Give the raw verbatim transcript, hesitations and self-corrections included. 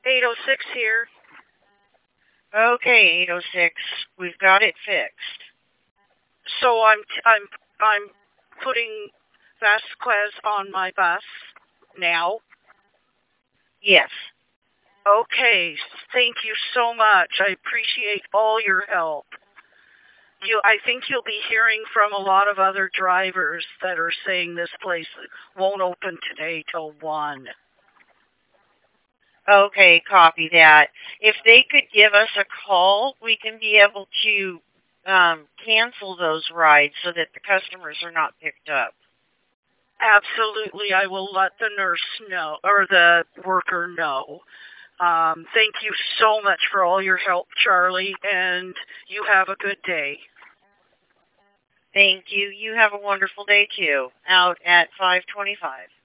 eight oh six here. Okay, eight oh six. We've got it fixed. So I'm I'm I'm putting Vasquez on my bus now. Yes. Okay, thank you so much. I appreciate all your help. You, I think you'll be hearing from a lot of other drivers that are saying this place won't open today till one. Okay, copy that. If they could give us a call, we can be able to um, cancel those rides so that the customers are not picked up. Absolutely, I will let the nurse know or the worker know. Um, thank you so much for all your help, Charlie, and you have a good day. Thank you. You have a wonderful day too. Out at five twenty-five.